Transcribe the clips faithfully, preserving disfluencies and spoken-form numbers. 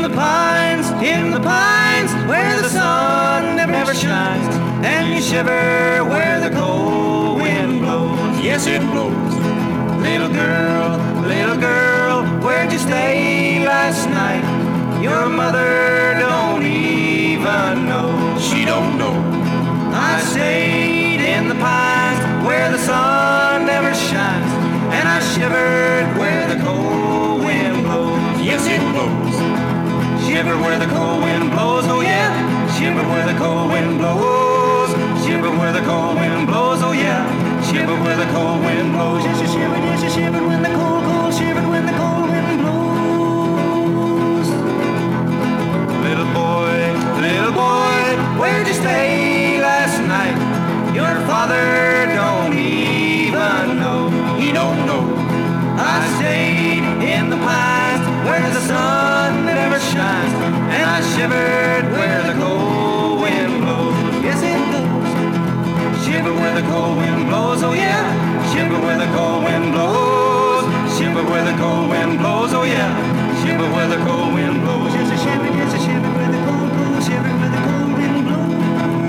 the pines, in the pines, where the sun never shines, and you shiver where the cold wind blows. Yes, it blows. Little girl, little girl, where'd you stay last night? Your mother don't even know. She don't know. I stayed in the pines where the sun never shines, and I shivered where the cold wind blows. Yes, it blows. Shiver where the cold wind blows, oh yeah. Shiver where the cold wind blows. Shiver where the cold wind blows, oh yeah. Shiver where the cold wind blows. Yes, you shivered, yes, you shivered when the cold, cold shivered when the cold wind blows. Little boy, little boy, where'd you stay last night? Your father don't even know. He don't know. I stayed in the pines where the sun never shines, and I shivered where the cold wind blows. Yes, it blows. Shiver where the cold wind blows, oh yeah. Shiver where the cold wind blows. Shiver where the cold wind blows, oh yeah. Shiver where the cold wind blows. Yes, I shiver, yes, I shiver where the cold, cold, shiver where the cold wind blows.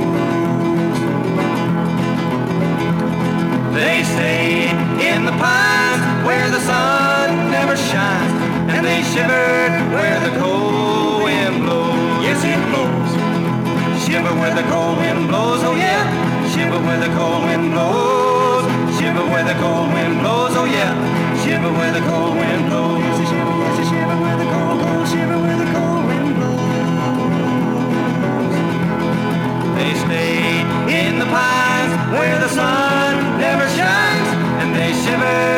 They stayed in the pines where the sun never shines, and they shivered where the cold wind blows. Yes, it blows. Shiver where the cold wind blows, oh yeah. Shiver where the cold wind blows. Shiver where the cold wind blows, oh yeah. Shiver where the cold wind blows. Yes, I shiver, yes, I shiver where the cold, cold, shiver where the cold wind blows. They stayed in the pines where the sun never shines, and they shivered